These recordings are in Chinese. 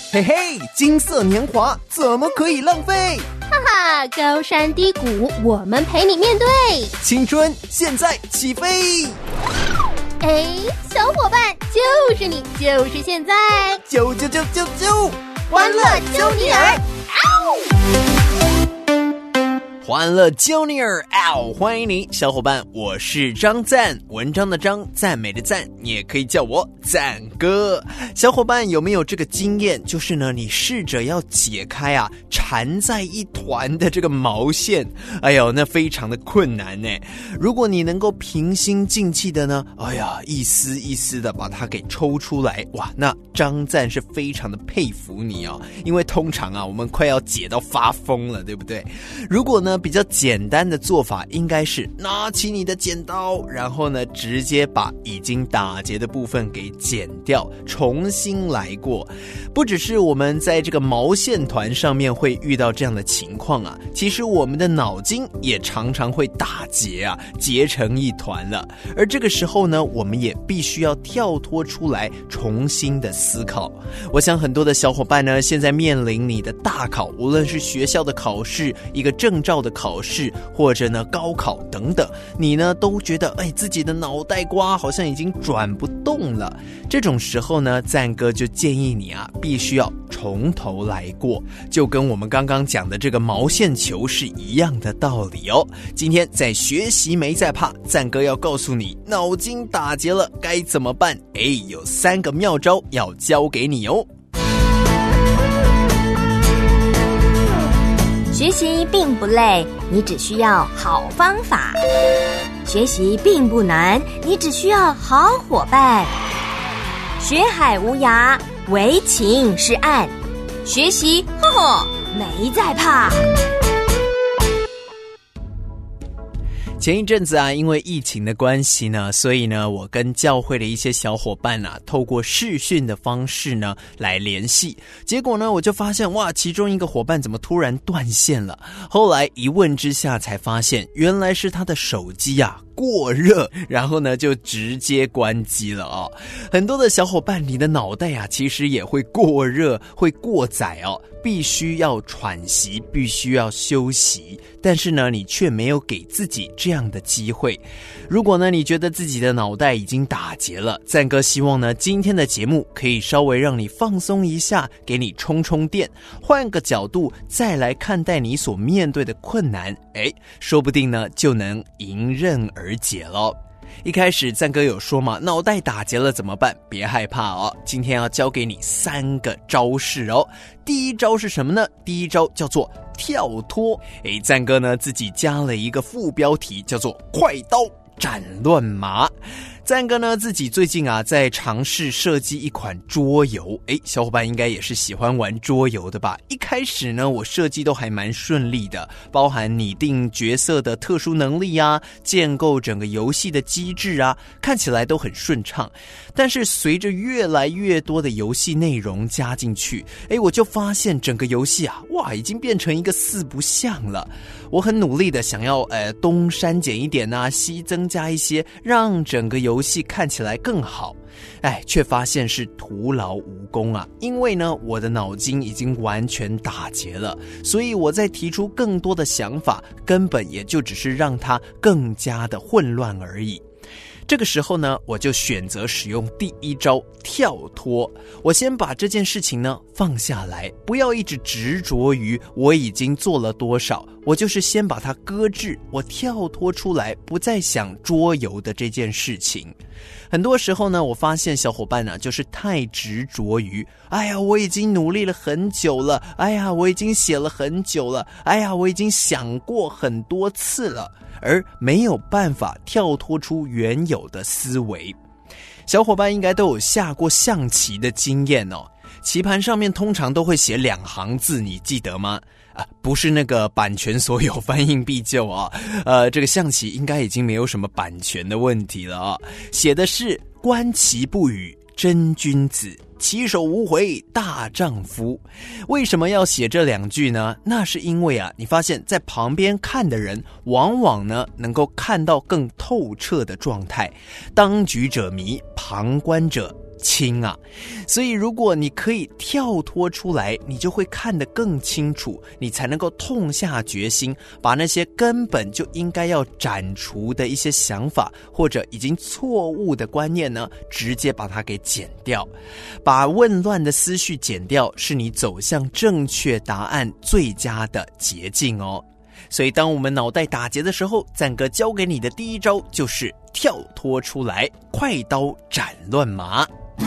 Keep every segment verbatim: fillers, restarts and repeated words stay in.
嘿嘿，金色年华怎么可以浪费？ 哈哈，高山低谷我们陪你面对， 青春现在起飞。 哎，小伙伴，就是你，就是现在， 啾啾啾啾啾， 欢乐揪尼尔， 欢乐揪尼尔，嗷！欢迎你，小伙伴，我是张赞，文章的张，赞美的赞，你也可以叫我赞哥。小伙伴有没有这个经验？就是呢，你试着要解开啊缠在一团的这个毛线，哎呦，那非常的困难呢。如果你能够平心静气的呢，哎呀，一丝一丝的把它给抽出来，哇，那张赞是非常的佩服你哦，因为通常啊，我们快要解到发疯了，对不对？如果呢，比较简单的做法应该是拿起你的剪刀，然后呢直接把已经打结的部分给剪掉，重新来过。不只是我们在这个毛线团上面会遇到这样的情况啊，其实我们的脑筋也常常会打结啊，结成一团了。而这个时候呢，我们也必须要跳脱出来，重新的思考。我想很多的小伙伴呢，现在面临你的大考，无论是学校的考试，一个证照的考试，或者呢高考等等，你呢都觉得哎自己的脑袋瓜好像已经转不动了。这种时候呢，赞哥就建议你啊，必须要从头来过，就跟我们刚刚讲的这个毛线球是一样的道理哦。今天在学习没在怕，赞哥要告诉你，脑筋打结了该怎么办？哎，有三个妙招要教给你哦。 学习并不累，你只需要好方法；学习并不难，你只需要好伙伴。学海无涯，唯情是岸。学习，呵呵，没在怕。 前一阵子啊，因为疫情的关系呢，所以呢，我跟教会的一些小伙伴啊，透过视讯的方式呢来联系。结果呢，我就发现哇，其中一个伙伴怎么突然断线了？后来一问之下才发现，原来是他的手机啊过热，然后呢就直接关机了哦。很多的小伙伴，你的脑袋啊其实也会过热，会过载哦，必须要喘息，必须要休息，但是呢你却没有给自己这样的机会。如果呢你觉得自己的脑袋已经打结了，赞哥希望呢今天的节目可以稍微让你放松一下，给你充充电，换个角度再来看待你所面对的困难，诶，说不定呢就能迎刃而解咯。一开始赞哥有说嘛，脑袋打结了怎么办？别害怕哦，今天要教给你三个招式哦。第一招是什么呢？第一招叫做跳脱。诶，赞哥呢自己加了一个副标题，叫做快刀斩乱麻。赞哥呢自己最近啊在尝试设计一款桌游，诶，小伙伴应该也是喜欢玩桌游的吧？一开始呢我设计都还蛮顺利的，包含拟定角色的特殊能力啊，建构整个游戏的机制啊，看起来都很顺畅。但是随着越来越多的游戏内容加进去，诶，我就发现整个游戏啊，哇，已经变成一个四不像了。我很努力的想要呃东删减一点啊，西增加一些，让整个游戏看起来更好，哎，却发现是徒劳无功啊！因为呢，我的脑筋已经完全打结了，所以我在提出更多的想法，根本也就只是让它更加的混乱而已。这个时候呢，我就选择使用第一招跳脱。我先把这件事情呢放下来，不要一直执着于我已经做了多少，我就是先把它搁置，我跳脱出来，不再想桌游的这件事情。很多时候呢，我发现小伙伴呢、啊、就是太执着于，哎呀，我已经努力了很久了，哎呀，我已经写了很久了，哎呀，我已经想过很多次了，而没有办法跳脱出原有的思维。小伙伴应该都有下过象棋的经验哦，棋盘上面通常都会写两行字，你记得吗？啊，不是那个版权所有翻印必救啊，呃，这个象棋应该已经没有什么版权的问题了啊。写的是观棋不语真君子，棋手无悔大丈夫。为什么要写这两句呢？那是因为啊，你发现在旁边看的人往往呢能够看到更透彻的状态。当局者迷，旁观者清啊。所以如果你可以跳脱出来，你就会看得更清楚，你才能够痛下决心，把那些根本就应该要斩除的一些想法，或者已经错误的观念呢，直接把它给剪掉。把混乱的思绪剪掉，是你走向正确答案最佳的捷径哦。所以当我们脑袋打结的时候，赞哥教给你的第一招就是跳脱出来，快刀斩乱麻。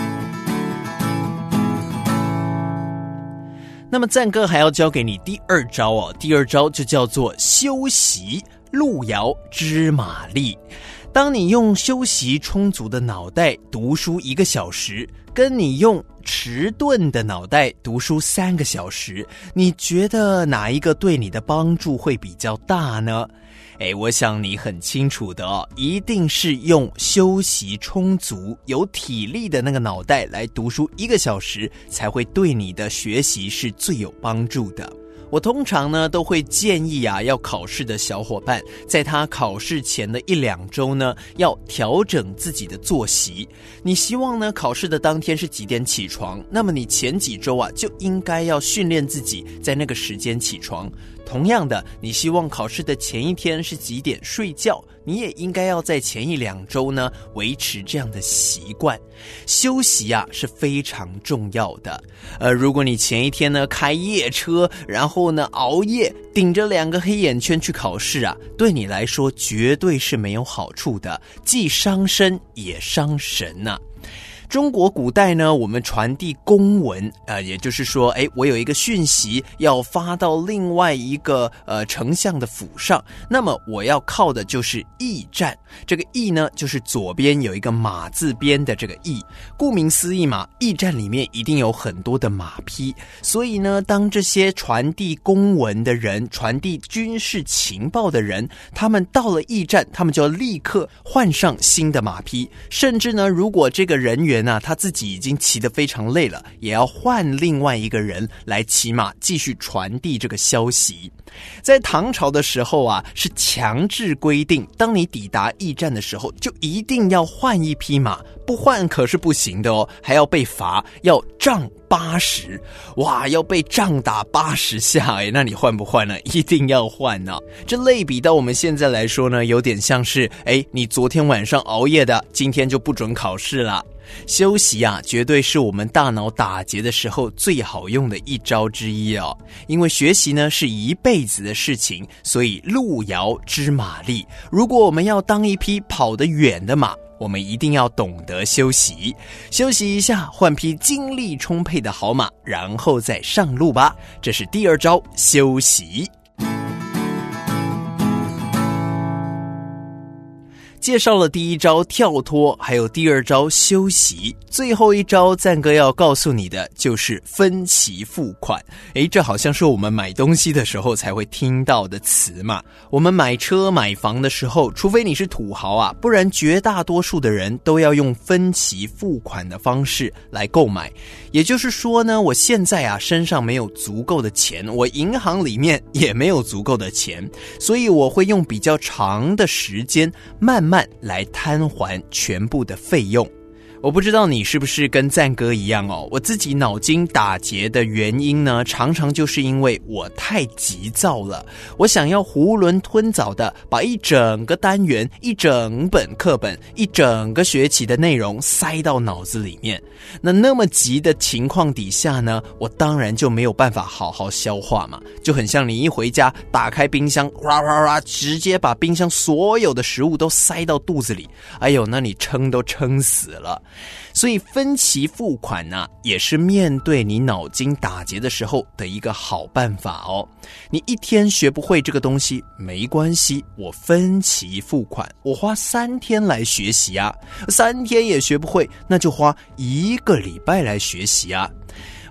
那么赞哥还要教给你第二招哦，第二招就叫做休息，路遥知马力。当你用休息充足的脑袋读书一个小时，跟你用迟钝的脑袋读书三个小时，你觉得哪一个对你的帮助会比较大呢？诶，我想你很清楚的哦，一定是用休息充足、有体力的那个脑袋来读书一个小时，才会对你的学习是最有帮助的。我通常呢都会建议啊，要考试的小伙伴，在他考试前的一两周呢，要调整自己的作息。你希望呢考试的当天是几点起床？那么你前几周啊就应该要训练自己在那个时间起床。同样的，你希望考试的前一天是几点睡觉？你也应该要在前一两周呢维持这样的习惯。休息啊是非常重要的。呃，如果你前一天呢开夜车，然后呢熬夜，顶着两个黑眼圈去考试啊，对你来说绝对是没有好处的，既伤身也伤神啊。中国古代呢，我们传递公文，呃，也就是说，哎，我有一个讯息要发到另外一个呃丞相的府上，那么我要靠的就是驿站。这个驿呢，就是左边有一个马字边的这个驿。顾名思义嘛，驿站里面一定有很多的马匹，所以呢，当这些传递公文的人、传递军事情报的人，他们到了驿站，他们就要立刻换上新的马匹，甚至呢，如果这个人员那他自己已经骑得非常累了，也要换另外一个人来骑马继续传递这个消息。在唐朝的时候啊，是强制规定，当你抵达驿站的时候，就一定要换一匹马，不换可是不行的哦，还要被罚，要杖八十。哇，要被杖打八十下，哎，那你换不换呢？一定要换呢。这类比到我们现在来说呢，有点像是，哎，你昨天晚上熬夜的，今天就不准考试了。休息啊，绝对是我们大脑打结的时候最好用的一招之一哦。因为学习呢是一辈子的事情，所以路遥知马力。如果我们要当一匹跑得远的马，我们一定要懂得休息，休息一下，换匹精力充沛的好马，然后再上路吧。这是第二招，休息。介绍了第一招跳脱，还有第二招休息，最后一招赞哥要告诉你的就是分期付款。诶，这好像是我们买东西的时候才会听到的词嘛。我们买车买房的时候，除非你是土豪啊，不然绝大多数的人都要用分期付款的方式来购买。也就是说呢，我现在啊身上没有足够的钱，我银行里面也没有足够的钱，所以我会用比较长的时间慢慢慢来摊还全部的费用。我不知道你是不是跟赞哥一样哦，我自己脑筋打结的原因呢，常常就是因为我太急躁了，我想要囫囵吞枣的把一整个单元、一整本课本、一整个学期的内容塞到脑子里面。那那么急的情况底下呢，我当然就没有办法好好消化嘛，就很像你一回家打开冰箱，哇哇哇，直接把冰箱所有的食物都塞到肚子里，哎呦，那你撑都撑死了。所以分期付款呢、啊，也是面对你脑筋打结的时候的一个好办法哦。你一天学不会这个东西没关系，我分期付款，我花三天来学习啊，三天也学不会，那就花一个礼拜来学习啊。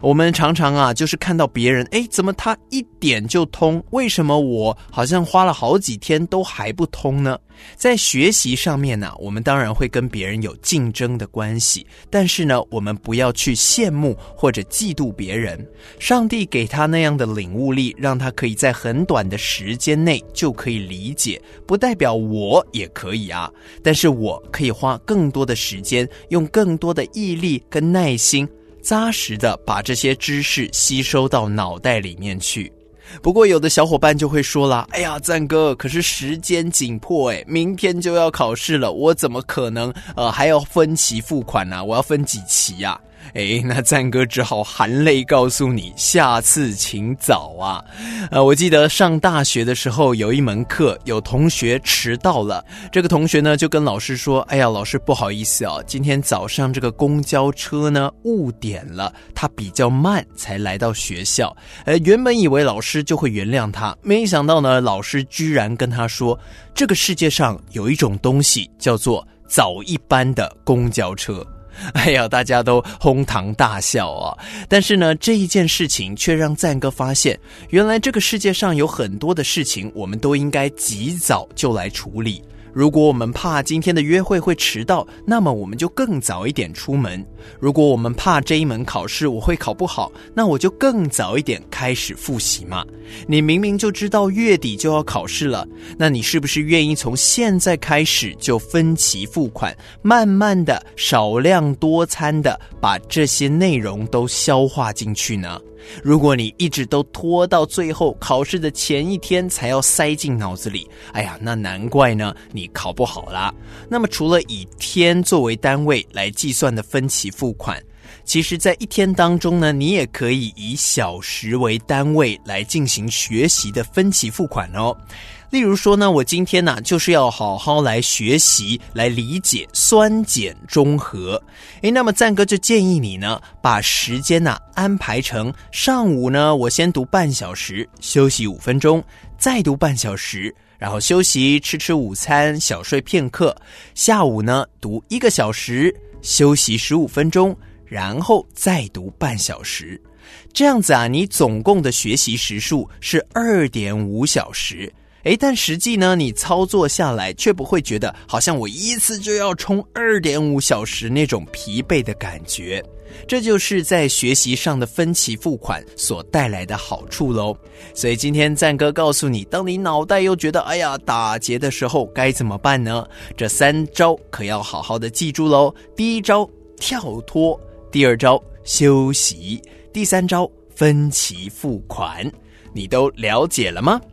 我们常常啊，就是看到别人，诶，怎么他一点就通？为什么我好像花了好几天都还不通呢？在学习上面呢、啊，我们当然会跟别人有竞争的关系，但是呢，我们不要去羡慕或者嫉妒别人。上帝给他那样的领悟力，让他可以在很短的时间内就可以理解，不代表我也可以啊。但是我可以花更多的时间，用更多的毅力跟耐心，扎实的把这些知识吸收到脑袋里面去。不过有的小伙伴就会说啦，哎呀，赞哥，可是时间紧迫诶，明天就要考试了，我怎么可能呃还要分期付款啊？我要分几期啊？诶，那赞哥只好含泪告诉你，下次请早啊。呃，我记得上大学的时候有一门课，有同学迟到了，这个同学呢就跟老师说，哎呀，老师不好意思啊，今天早上这个公交车呢误点了，他比较慢才来到学校。呃，原本以为老师就会原谅他，没想到呢，老师居然跟他说，这个世界上有一种东西叫做早一班的公交车。哎呀，大家都哄堂大笑啊！但是呢，这一件事情却让赞哥发现，原来这个世界上有很多的事情，我们都应该及早就来处理。如果我们怕今天的约会会迟到，那么我们就更早一点出门。如果我们怕这一门考试我会考不好，那我就更早一点开始复习嘛。你明明就知道月底就要考试了，那你是不是愿意从现在开始就分期付款，慢慢的少量多餐的把这些内容都消化进去呢？如果你一直都拖到最后考试的前一天才要塞进脑子里，哎呀，那难怪呢你考不好啦。那么除了以天作为单位来计算的分期付款，其实在一天当中呢，你也可以以小时为单位来进行学习的分期付款哦。例如说呢，我今天呢、啊、就是要好好来学习，来理解酸碱中和。诶，那么赞哥就建议你呢，把时间呢、啊、安排成上午呢，我先读半小时，休息五分钟，再读半小时，然后休息，吃吃午餐，小睡片刻。下午呢，读一个小时，休息十五分钟，然后再读半小时。这样子啊，你总共的学习时数是 二点五小时。诶，但实际呢，你操作下来却不会觉得好像我一次就要冲 二点五小时那种疲惫的感觉。这就是在学习上的分期付款所带来的好处咯。所以今天赞哥告诉你，当你脑袋又觉得哎呀打结的时候该怎么办呢？这三招可要好好的记住咯。第一招跳脱，第二招休息，第三招分期付款，你都了解了吗？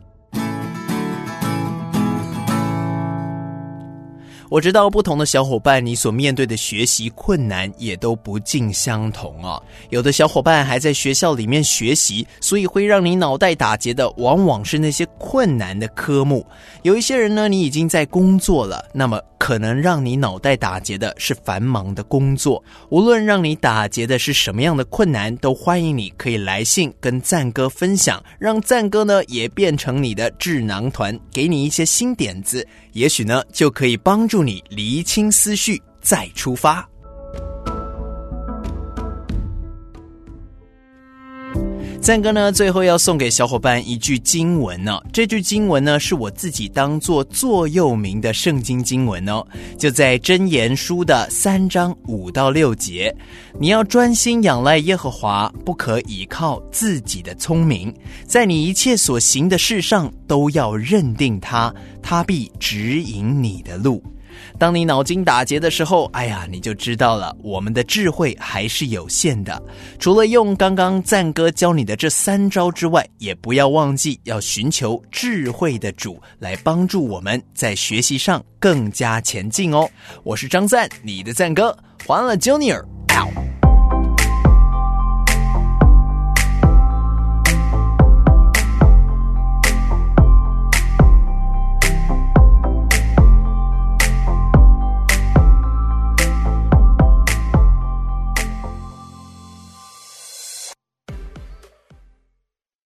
我知道不同的小伙伴，你所面对的学习困难也都不尽相同哦。有的小伙伴还在学校里面学习，所以会让你脑袋打结的往往是那些困难的科目。有一些人呢，你已经在工作了，那么可能让你脑袋打结的是繁忙的工作。无论让你打结的是什么样的困难，都欢迎你可以来信跟赞哥分享，让赞哥呢也变成你的智囊团，给你一些新点子，也许呢就可以帮助你厘清思绪，再出发。赞哥呢，最后要送给小伙伴一句经文呢、哦。这句经文呢，是我自己当作座右铭的圣经经文哦，就在箴言书的三章五到六节。你要专心仰赖耶和华，不可倚靠自己的聪明，在你一切所行的事上都要认定他，他必指引你的路。当你脑筋打结的时候，哎呀，你就知道了，我们的智慧还是有限的。除了用刚刚赞哥教你的这三招之外，也不要忘记要寻求智慧的主来帮助我们在学习上更加前进哦。我是张赞，你的赞哥，欢乐 Junior。